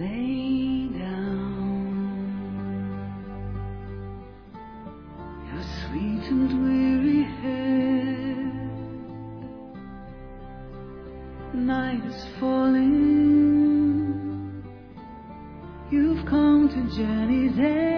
Lay down your sweet and weary head. Night is falling. You've come to journey's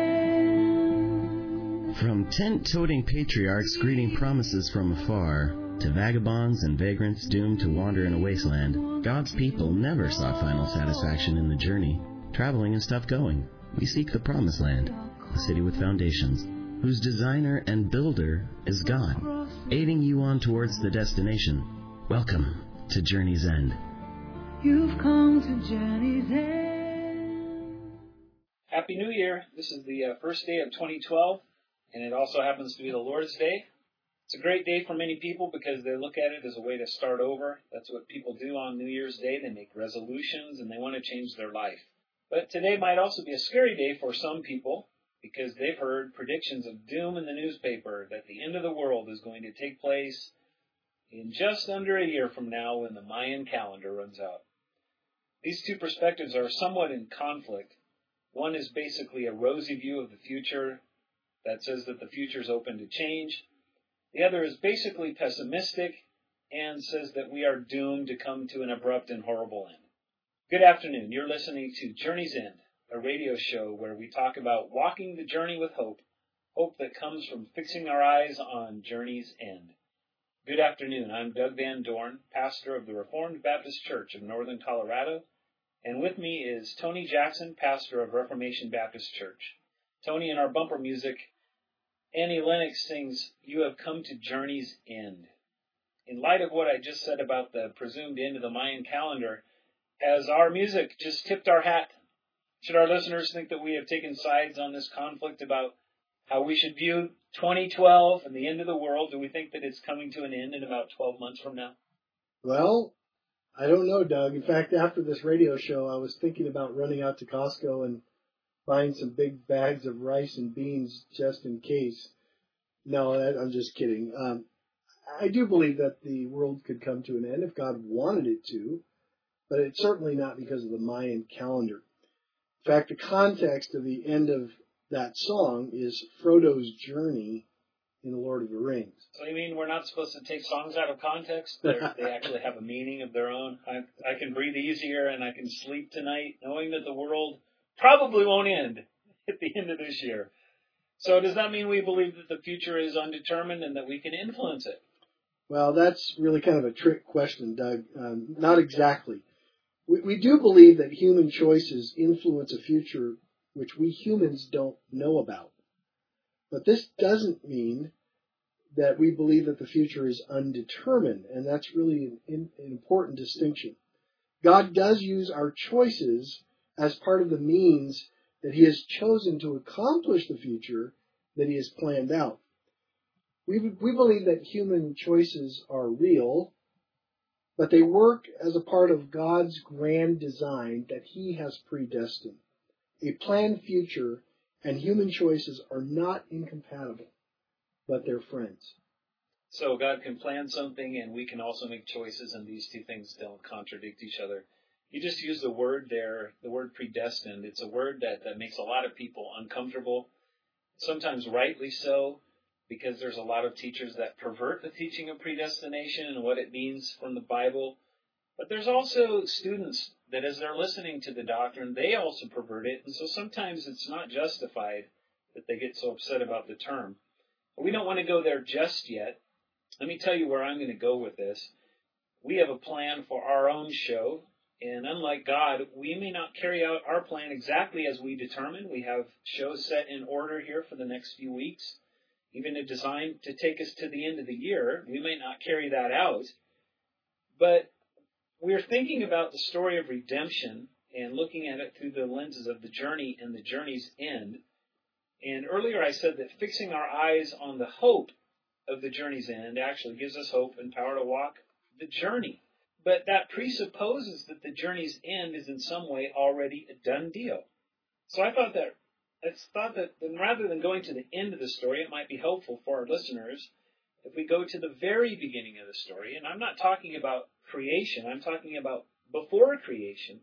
end. From tent-toting patriarchs greeting promises from afar, to vagabonds and vagrants doomed to wander in a wasteland, God's people never saw final satisfaction in the journey. Traveling is tough going. We seek the promised land, a city with foundations, whose designer and builder is God, aiding you on towards the destination. Welcome to Journey's End. You've come to journey's end. Happy New Year. This is the first day of 2012, and it also happens to be the Lord's Day. It's a great day for many people because they look at it as a way to start over. That's what people do on New Year's Day. They make resolutions and they want to change their life. But today might also be a scary day for some people because they've heard predictions of doom in the newspaper that the end of the world is going to take place in just under a year from now when the Mayan calendar runs out. These two perspectives are somewhat in conflict. One is basically a rosy view of the future that says that the future is open to change. The other is basically pessimistic and says that we are doomed to come to an abrupt and horrible end. Good afternoon. You're listening to Journey's End, a radio show where we talk about walking the journey with hope, hope that comes from fixing our eyes on Journey's End. Good afternoon. I'm Doug Van Dorn, pastor of the Reformed Baptist Church of Northern Colorado, and with me is Tony Jackson, pastor of Reformation Baptist Church. Tony, in our bumper music, Annie Lennox sings, "You Have Come to Journey's End." In light of what I just said about the presumed end of the Mayan calendar, has our music just tipped our hat? Should our listeners think that we have taken sides on this conflict about how we should view 2012 and the end of the world? Do we think that it's coming to an end in about 12 months from now? Well, I don't know, Doug. In fact, after this radio show, I was thinking about running out to Costco and buying some big bags of rice and beans just in case. No, I'm just kidding. I do believe that the world could come to an end if God wanted it to, but it's certainly not because of the Mayan calendar. In fact, the context of the end of that song is Frodo's journey in The Lord of the Rings. So you mean we're not supposed to take songs out of context? They actually have a meaning of their own. I can breathe easier and I can sleep tonight knowing that the world probably won't end at the end of this year. So does that mean we believe that the future is undetermined and that we can influence it? Well, that's really kind of a trick question, Doug. Not exactly. We do believe that human choices influence a future which we humans don't know about. But this doesn't mean that we believe that the future is undetermined, and that's really an important distinction. God does use our choices as part of the means that he has chosen to accomplish the future that he has planned out. We believe that human choices are real, but they work as a part of God's grand design that he has predestined. A planned future and human choices are not incompatible, but they're friends. So God can plan something and we can also make choices, and these two things don't contradict each other. You just used the word there, the word predestined. It's a word that makes a lot of people uncomfortable, sometimes rightly so, because there's a lot of teachers that pervert the teaching of predestination and what it means from the Bible. But there's also students that as they're listening to the doctrine, they also pervert it. And so sometimes it's not justified that they get so upset about the term. But we don't want to go there just yet. Let me tell you where I'm going to go with this. We have a plan for our own show. And unlike God, we may not carry out our plan exactly as we determine. We have shows set in order here for the next few weeks, even designed to take us to the end of the year. We may not carry that out. But we're thinking about the story of redemption and looking at it through the lenses of the journey and the journey's end. And earlier I said that fixing our eyes on the hope of the journey's end actually gives us hope and power to walk the journey. But that presupposes that the journey's end is in some way already a done deal. So I thought that rather than going to the end of the story, it might be helpful for our listeners if we go to the very beginning of the story. And I'm not talking about creation. I'm talking about before creation,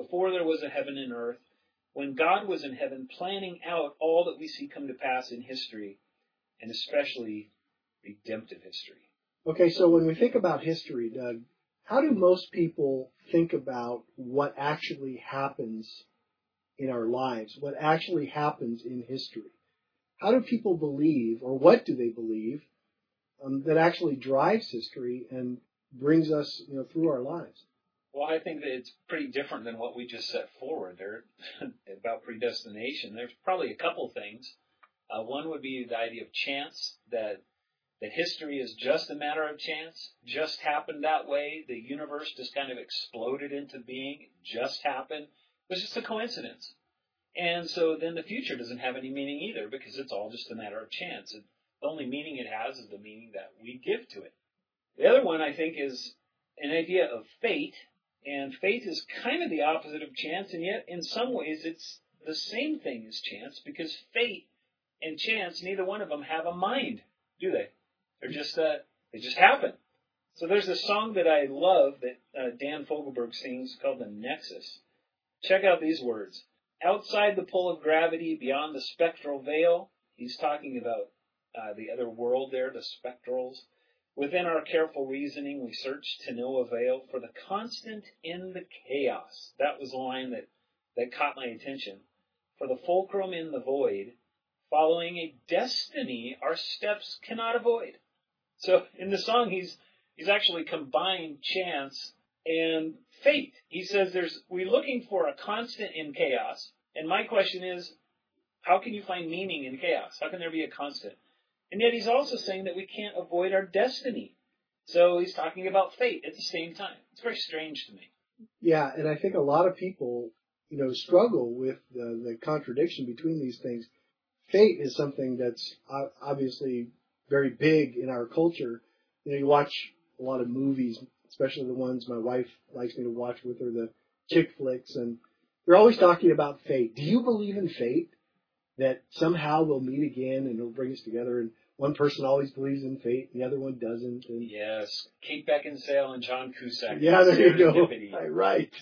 before there was a heaven and earth, when God was in heaven planning out all that we see come to pass in history, and especially redemptive history. Okay, so when we think about history, Doug, how do most people think about what actually happens in our lives, what actually happens in history? How do people believe, or what do they believe, that actually drives history and brings us, through our lives? Well, I think that it's pretty different than what we just set forward there about predestination. There's probably a couple things. One would be the idea of chance, that history is just a matter of chance, just happened that way. The universe just kind of exploded into being, it just happened. It was just a coincidence. And so then the future doesn't have any meaning either, because it's all just a matter of chance. The only meaning it has is the meaning that we give to it. The other one, I think, is an idea of fate. And fate is kind of the opposite of chance, and yet in some ways it's the same thing as chance, because fate and chance, neither one of them have a mind, do they? They're just they just happen. So there's a song that I love that Dan Fogelberg sings called The Nexus. Check out these words. Outside the pull of gravity, beyond the spectral veil, he's talking about the other world there, the spectrals. Within our careful reasoning, we search to no avail for the constant in the chaos. That was the line that caught my attention. For the fulcrum in the void, following a destiny our steps cannot avoid. So in the song, he's actually combined chance and fate. He says we're looking for a constant in chaos. And my question is, how can you find meaning in chaos? How can there be a constant? And yet he's also saying that we can't avoid our destiny. So he's talking about fate at the same time. It's very strange to me. Yeah, and I think a lot of people, struggle with the contradiction between these things. Fate is something that's obviously very big in our culture. You watch a lot of movies, especially the ones my wife likes me to watch with her, the chick flicks, and they're always talking about fate. Do you believe in fate? That somehow we'll meet again and it'll bring us together, and one person always believes in fate and the other one doesn't. And yes, Kate Beckinsale and John Cusack. Yeah, there you go. Right.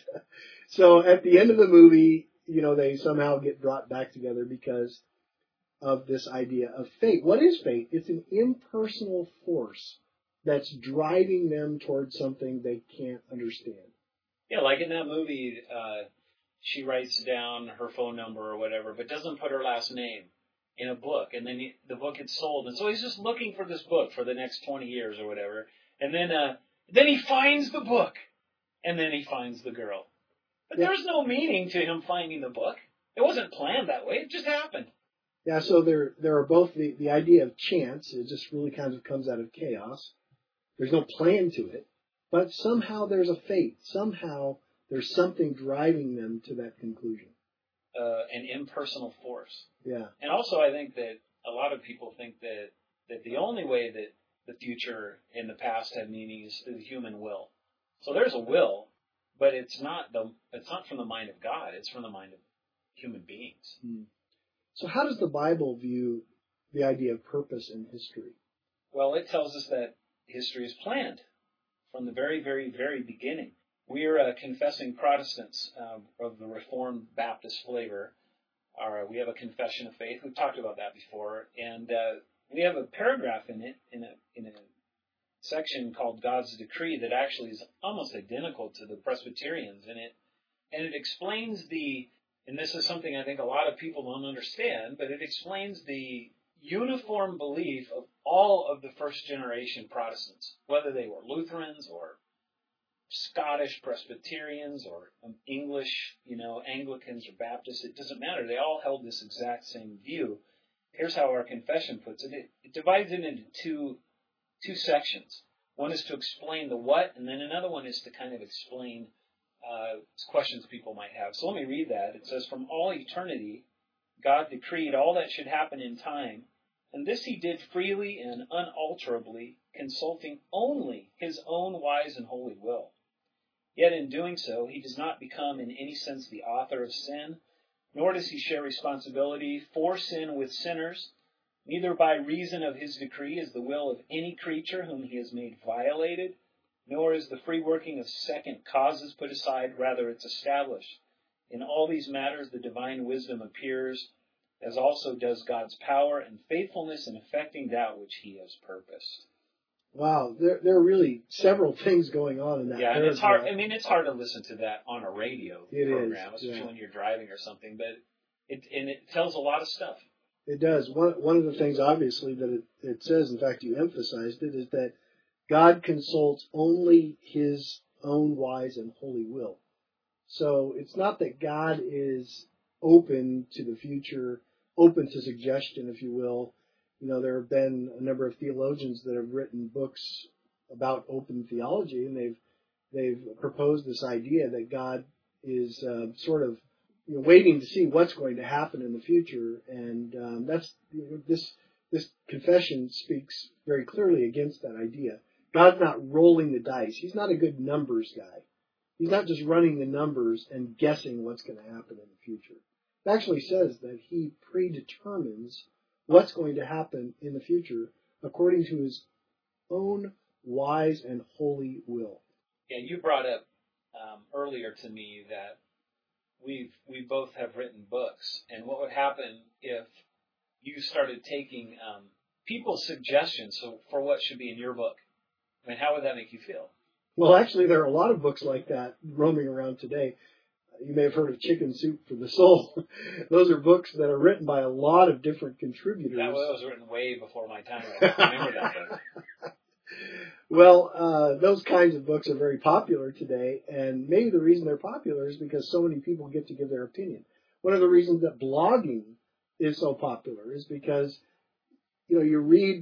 So at the end of the movie, they somehow get brought back together because of this idea of fate. What is fate? It's an impersonal force that's driving them towards something they can't understand. Yeah, like in that movie, she writes down her phone number or whatever, but doesn't put her last name in a book. And then the book gets sold. And so he's just looking for this book for the next 20 years or whatever. And then he finds the book. And then he finds the girl. But there's no meaning to him finding the book. It wasn't planned that way. It just happened. Yeah, so there are both the idea of chance. It just really kind of comes out of chaos. There's no plan to it. But somehow there's a fate. Somehow there's something driving them to that conclusion. An impersonal force. Yeah. And also I think that a lot of people think that the only way that the future and the past have meaning is through the human will. So there's a will, but it's not from the mind of God. It's from the mind of human beings. Hmm. So how does the Bible view the idea of purpose in history? Well, it tells us that history is planned from the very, very, very beginning. We're confessing Protestants of the Reformed Baptist flavor. We have a confession of faith. We've talked about that before, and we have a paragraph in it in a section called God's Decree that actually is almost identical to the Presbyterians in it, and it explains and this is something I think a lot of people don't understand, but it explains the uniform belief of all of the first generation Protestants, whether they were Lutherans or Scottish Presbyterians or English, Anglicans or Baptists. It doesn't matter. They all held this exact same view. Here's how our confession puts it. It divides it into two sections. One is to explain the what, and then another one is to kind of explain questions people might have. So let me read that. It says, from all eternity, God decreed all that should happen in time, and this he did freely and unalterably, consulting only his own wise and holy will. Yet in doing so, he does not become in any sense the author of sin, nor does he share responsibility for sin with sinners. Neither by reason of his decree is the will of any creature whom he has made violated, nor is the free working of second causes put aside, rather it's established. In all these matters, the divine wisdom appears, as also does God's power and faithfulness in effecting that which he has purposed. Wow, there are really several things going on in that. Yeah, and it's hard. I mean, it's hard to listen to that on a radio program, especially when you're driving or something. But it tells a lot of stuff. It does. One of the things, obviously, that it says, in fact, you emphasized it, is that God consults only his own wise and holy will. So it's not that God is open to the future, open to suggestion, if you will. You know, there have been a number of theologians that have written books about open theology, and they've proposed this idea that God is sort of waiting to see what's going to happen in the future, and that's this confession speaks very clearly against that idea. God's not rolling the dice. He's not a good numbers guy. He's not just running the numbers and guessing what's going to happen in the future. It actually says that he predetermines what's going to happen in the future according to his own wise and holy will. Yeah, you brought up earlier to me that we both have written books, and what would happen if you started taking people's suggestions for what should be in your book? I mean, how would that make you feel? Well, actually, there are a lot of books like that roaming around today. You may have heard of Chicken Soup for the Soul. Those are books that are written by a lot of different contributors. That was written way before my time. I remember that book. Well, those kinds of books are very popular today, and maybe the reason they're popular is because so many people get to give their opinion. One of the reasons that blogging is so popular is because, you read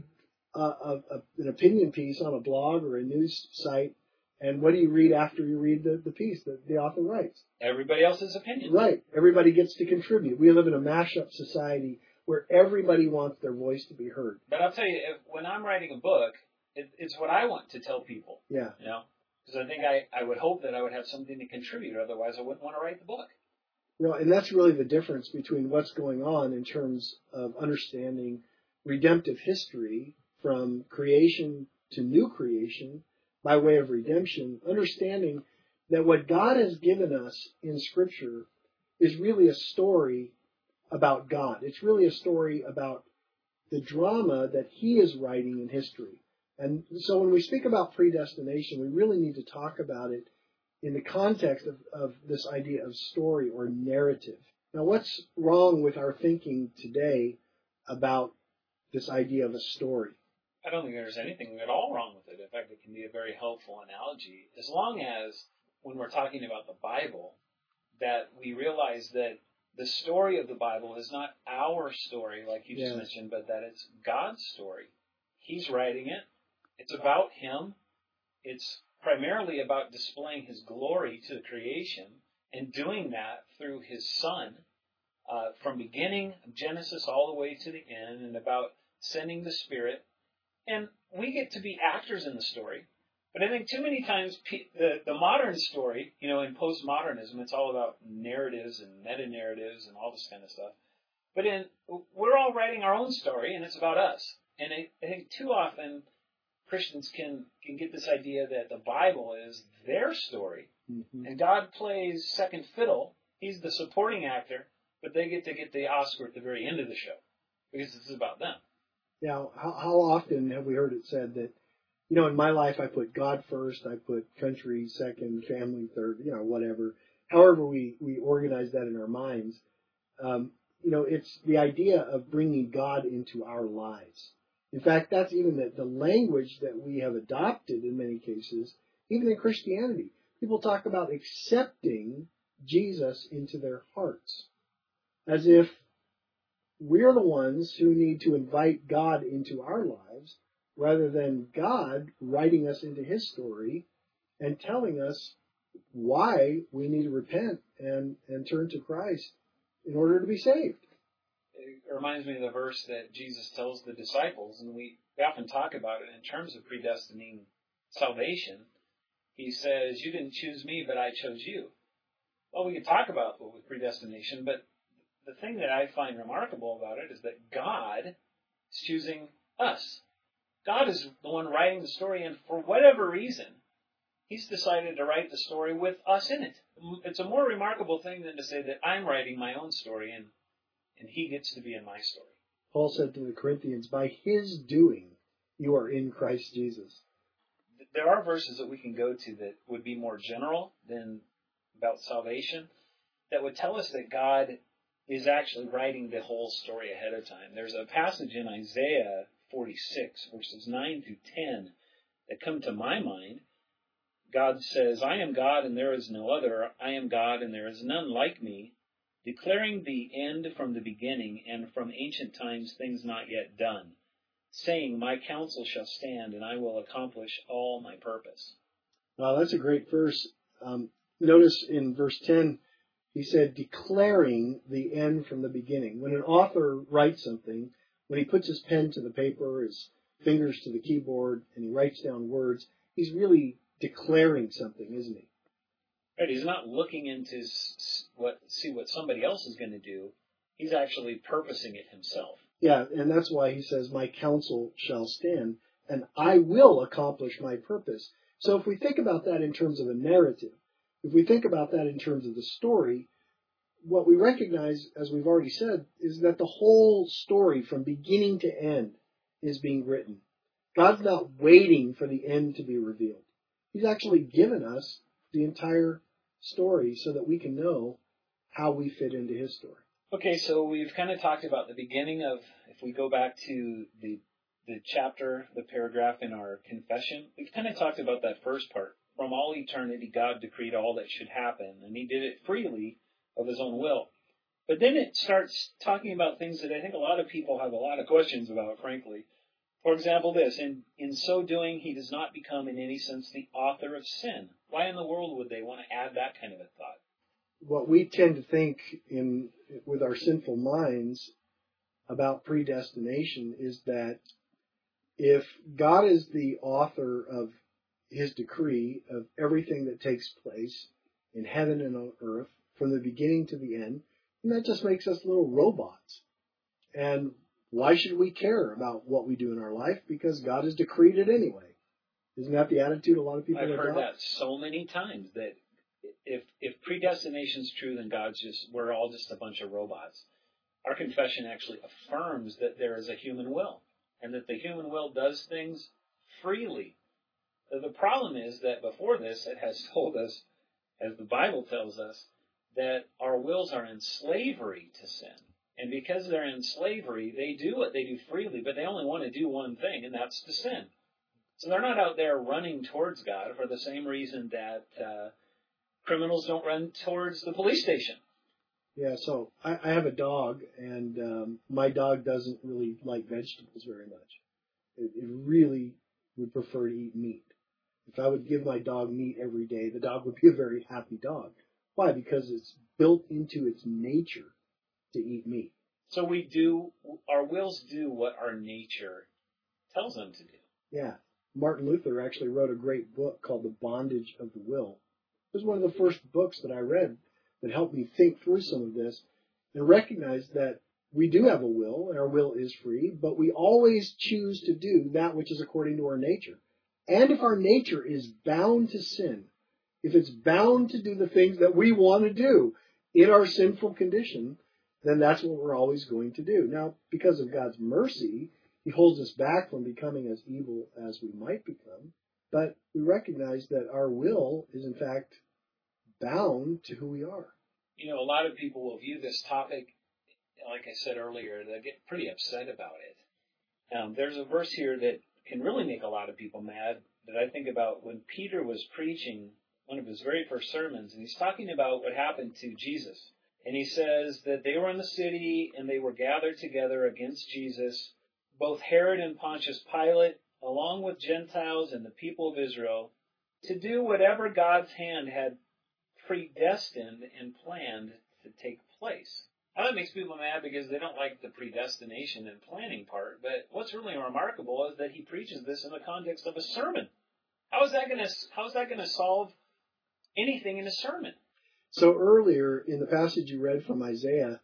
an opinion piece on a blog or a news site, and what do you read after you read the piece that the author writes? Everybody else's opinion. Right. Everybody gets to contribute. We live in a mashup society where everybody wants their voice to be heard. But I'll tell you, when I'm writing a book, it's what I want to tell people. Yeah. Because I think I would hope that I would have something to contribute. Otherwise, I wouldn't want to write the book. And that's really the difference between what's going on in terms of understanding redemptive history from creation to new creation by way of redemption, understanding that what God has given us in Scripture is really a story about God. It's really a story about the drama that he is writing in history. And so when we speak about predestination, we really need to talk about it in the context of this idea of story or narrative. Now, what's wrong with our thinking today about this idea of a story? I don't think there's anything at all wrong with it. In fact, it can be a very helpful analogy, as long as, when we're talking about the Bible, that we realize that the story of the Bible is not our story, like you just mentioned, but that it's God's story. He's writing it. It's about him. It's primarily about displaying his glory to the creation and doing that through his Son from beginning of Genesis all the way to the end, and about sending the Spirit. And we get to be actors in the story. But I think too many times the modern story, in postmodernism, it's all about narratives and meta-narratives and all this kind of stuff. But we're all writing our own story, and it's about us. And I think too often Christians can get this idea that the Bible is their story, and God plays second fiddle. He's the supporting actor, but they get the Oscar at the very end of the show because it's about them. Now, how often have we heard it said that, in my life I put God first, I put country second, family third, whatever. However we organize that in our minds, it's the idea of bringing God into our lives. In fact, that's even the language that we have adopted in many cases, even in Christianity. People talk about accepting Jesus into their hearts, as if we're the ones who need to invite God into our lives, rather than God writing us into his story and telling us why we need to repent and turn to Christ in order to be saved. It reminds me of the verse that Jesus tells the disciples, and we often talk about it in terms of predestining salvation. He says, "You didn't choose me, but I chose you." Well, we could talk about with predestination, but the thing that I find remarkable about it is that God is choosing us. God is the one writing the story, and for whatever reason, He's decided to write the story with us in it. It's a more remarkable thing than to say that I'm writing my own story and he gets to be in my story. Paul said to the Corinthians, by his doing, you are in Christ Jesus. There are verses that we can go to that would be more general than about salvation, that would tell us that God is actually writing the whole story ahead of time. There's a passage in Isaiah 46, verses 9 through 10, that come to my mind. God says, I am God and there is no other. I am God and there is none like me, declaring the end from the beginning and from ancient times things not yet done, saying, my counsel shall stand and I will accomplish all my purpose. Wow, that's a great verse. Notice in verse 10, he said, declaring the end from the beginning. When an author writes something, when he puts his pen to the paper, his fingers to the keyboard, and he writes down words, he's really declaring something, isn't he? Right, he's not looking into see what somebody else is going to do. He's actually purposing it himself. Yeah, and that's why he says, my counsel shall stand, and I will accomplish my purpose. So if we think about that in terms of a narrative, if we think about that in terms of the story, what we recognize, as we've already said, is that the whole story from beginning to end is being written. God's not waiting for the end to be revealed. He's actually given us the entire story so that we can know how we fit into his story. Okay, so we've kind of talked about the beginning of, if we go back to the chapter, the paragraph in our confession, we've kind of talked about that first part. From all eternity, God decreed all that should happen, and he did it freely of his own will. But then it starts talking about things that I think a lot of people have a lot of questions about, frankly. For example, this, in so doing, he does not become in any sense the author of sin. Why in the world would they want to add that kind of a thought? What we tend to think with our sinful minds about predestination is that if God is the author of his decree of everything that takes place in heaven and on earth from the beginning to the end, then that just makes us little robots. And why should we care about what we do in our life? Because God has decreed it anyway. Isn't that the attitude a lot of people have? I've heard that so many times, that if predestination is true, then we're all just a bunch of robots. Our confession actually affirms that there is a human will, and that the human will does things freely. The problem is that before this, it has told us, as the Bible tells us, that our wills are in slavery to sin. And because they're in slavery, they do what they do freely, but they only want to do one thing, and that's to sin. So they're not out there running towards God for the same reason that criminals don't run towards the police station. Yeah, so I have a dog, and my dog doesn't really like vegetables very much. It really would prefer to eat meat. If I would give my dog meat every day, the dog would be a very happy dog. Why? Because it's built into its nature to eat meat. So our wills do what our nature tells them to do. Yeah. Martin Luther actually wrote a great book called The Bondage of the Will. It was one of the first books that I read that helped me think through some of this and recognize that we do have a will, and our will is free, but we always choose to do that which is according to our nature. And if our nature is bound to sin, if it's bound to do the things that we want to do in our sinful condition, then that's what we're always going to do. Now, because of God's mercy, he holds us back from becoming as evil as we might become, but we recognize that our will is in fact bound to who we are. You know, a lot of people will view this topic, like I said earlier, they get pretty upset about it. There's a verse here that can really make a lot of people mad that I think about when Peter was preaching one of his very first sermons, and he's talking about what happened to Jesus. And he says that they were in the city and they were gathered together against Jesus, both Herod and Pontius Pilate, along with Gentiles and the people of Israel, to do whatever God's hand had predestined and planned to take place. Now that makes people mad because they don't like the predestination and planning part, but what's really remarkable is that he preaches this in the context of a sermon. How is that going to solve anything in a sermon? So earlier in the passage you read from Isaiah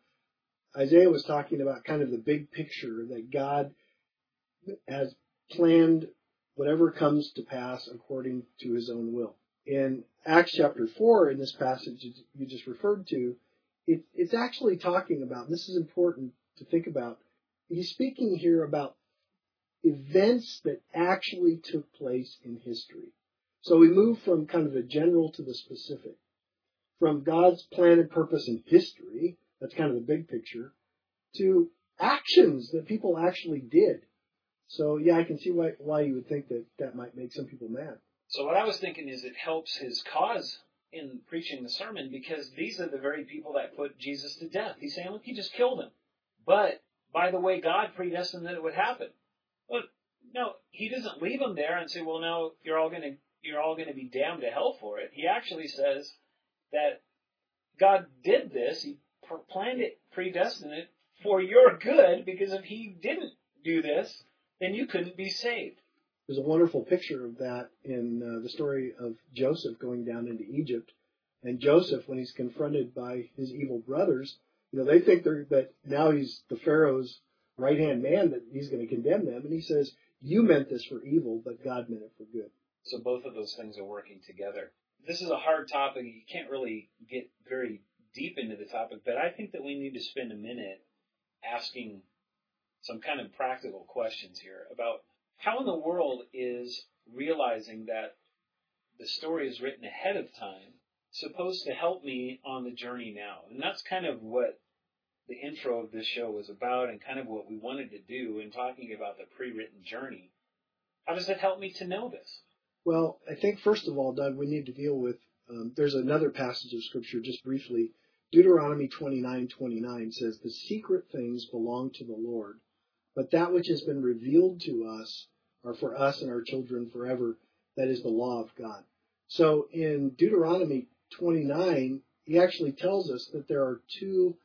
was talking about kind of the big picture that God has planned whatever comes to pass according to his own will. In Acts chapter 4, in this passage you just referred to, it's actually talking about, and this is important to think about, he's speaking here about events that actually took place in history. So we move from kind of the general to the specific. From God's plan and purpose in history, that's kind of the big picture, to actions that people actually did. So yeah, I can see why you would think that might make some people mad. So what I was thinking is it helps his cause in preaching the sermon, because these are the very people that put Jesus to death. He's saying, look, he just killed him. But, by the way, God predestined that it would happen. Well, no, he doesn't leave them there and say, well, no, you're all going to be damned to hell for it. He actually says that God did this. He planned it, predestined it for your good, because if he didn't do this, then you couldn't be saved. There's a wonderful picture of that in the story of Joseph going down into Egypt. And Joseph, when he's confronted by his evil brothers, they think that now he's the Pharaoh's right-hand man, that he's going to condemn them. And he says, you meant this for evil, but God meant it for good. So both of those things are working together. This is a hard topic. You can't really get very deep into the topic, but I think that we need to spend a minute asking some kind of practical questions here about how in the world is realizing that the story is written ahead of time supposed to help me on the journey now. And that's kind of what the intro of this show was about, and kind of what we wanted to do in talking about the pre-written journey. How does it help me to know this? Well, I think first of all, Doug, we need to deal with, there's another passage of Scripture, just briefly. Deuteronomy 29:29 says, the secret things belong to the Lord, but that which has been revealed to us are for us and our children forever. That is the law of God. So in Deuteronomy 29, he actually tells us that there are two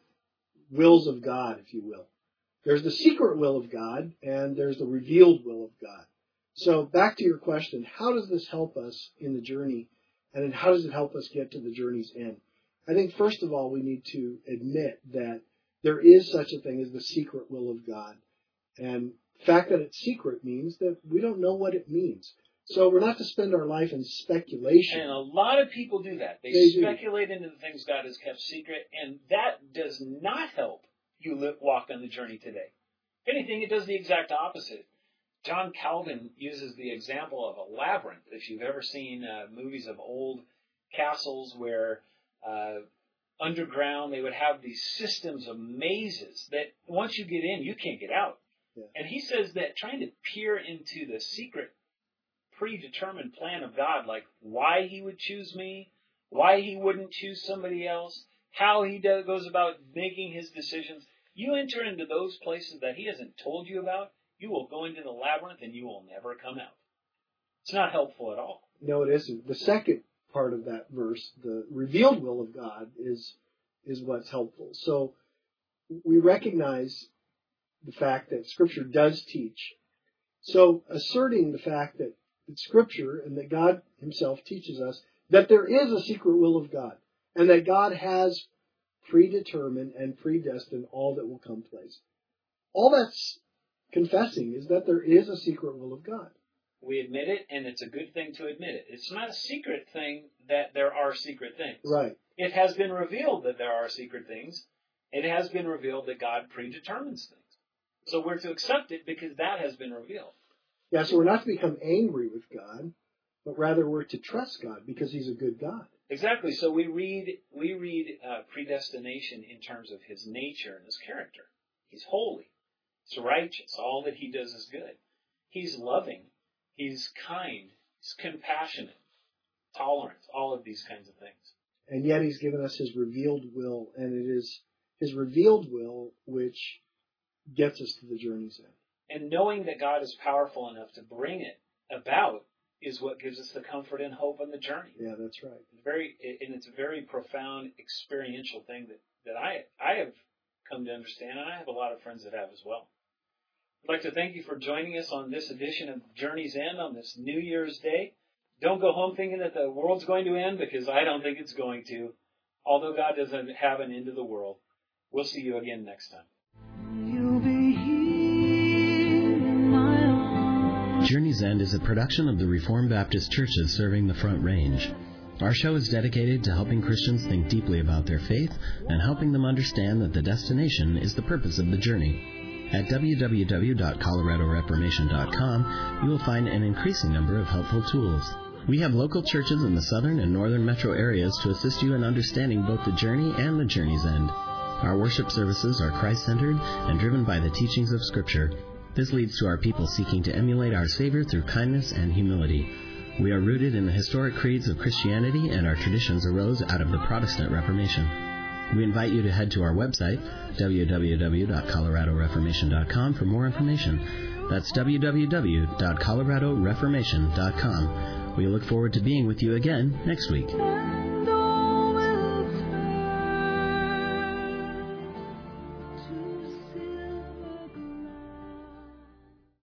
wills of God, if you will. There's the secret will of God, and there's the revealed will of God. So back to your question, how does this help us in the journey, and then how does it help us get to the journey's end? I think first of all, we need to admit that there is such a thing as the secret will of God. And the fact that it's secret means that we don't know what it means. So we're not to spend our life in speculation. And a lot of people do that. They speculate into the things God has kept secret, and that does not help you walk on the journey today. If anything, it does the exact opposite. John Calvin uses the example of a labyrinth. If you've ever seen movies of old castles where underground they would have these systems of mazes that once you get in, you can't get out. Yeah. And he says that trying to peer into the secret predetermined plan of God, like why he would choose me, why he wouldn't choose somebody else, how he goes about making his decisions, you enter into those places that he hasn't told you about, you will go into the labyrinth and you will never come out. It's not helpful at all. No, it isn't. The second part of that verse, the revealed will of God, is what's helpful. So we recognize the fact that Scripture does teach. So asserting the fact that Scripture and that God himself teaches us that there is a secret will of God, and that God has predetermined and predestined all that will come place. All that's confessing is that there is a secret will of God. We admit it, and it's a good thing to admit it. It's not a secret thing that there are secret things. Right. It has been revealed that there are secret things. It has been revealed that God predetermines things. So we're to accept it because that has been revealed. Yeah, so we're not to become angry with God, but rather we're to trust God because he's a good God. Exactly. So we read predestination in terms of his nature and his character. He's holy. He's righteous. All that he does is good. He's loving. He's kind. He's compassionate. Tolerant. All of these kinds of things. And yet he's given us his revealed will, and it is his revealed will which gets us to the journey's end. And knowing that God is powerful enough to bring it about is what gives us the comfort and hope on the journey. Yeah, that's right. It's a very profound experiential thing that I have come to understand, and I have a lot of friends that have as well. I'd like to thank you for joining us on this edition of Journey's End on this New Year's Day. Don't go home thinking that the world's going to end, because I don't think it's going to. Although God doesn't have an end to the world. We'll see you again next time. You'll be here in my arms. Journey's End is a production of the Reformed Baptist Churches serving the Front Range. Our show is dedicated to helping Christians think deeply about their faith and helping them understand that the destination is the purpose of the journey. At www.coloradoreformation.com, you will find an increasing number of helpful tools. We have local churches in the southern and northern metro areas to assist you in understanding both the journey and the journey's end. Our worship services are Christ-centered and driven by the teachings of Scripture. This leads to our people seeking to emulate our Savior through kindness and humility. We are rooted in the historic creeds of Christianity, and our traditions arose out of the Protestant Reformation. We invite you to head to our website, www.coloradoreformation.com, for more information. That's www.coloradoreformation.com. We look forward to being with you again next week.